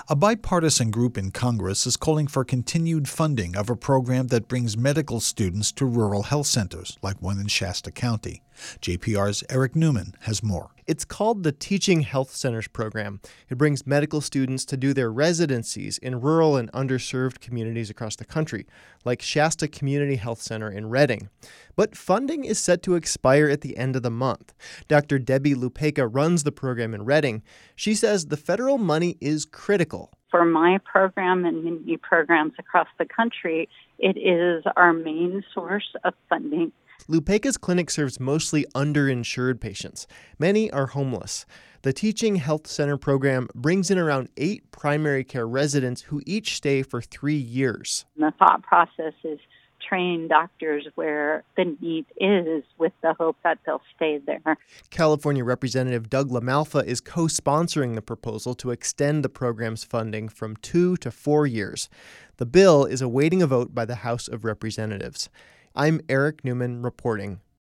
A bipartisan group in Congress is calling for continued funding of a program that brings medical students to rural health centers, like one in Shasta County. JPR's Eric Newman has more. It's called the Teaching Health Centers Program. It brings medical students to do their residencies in rural and underserved communities across the country, like Shasta Community Health Center in Redding. But funding is set to expire at the end of the month. Dr. Debbie Lupeka runs the program in Redding. She says the federal money is critical. For my program and many programs across the country, it is our main source of funding. Lupeka's clinic serves mostly underinsured patients. Many are homeless. The Teaching Health Center program brings in around 8 primary care residents who each stay for 3 years. The thought process is train doctors where the need is with the hope that they'll stay there. California Representative Doug LaMalfa is co-sponsoring the proposal to extend the program's funding from 2 to 4 years. The bill is awaiting a vote by the House of Representatives. I'm Eric Newman reporting.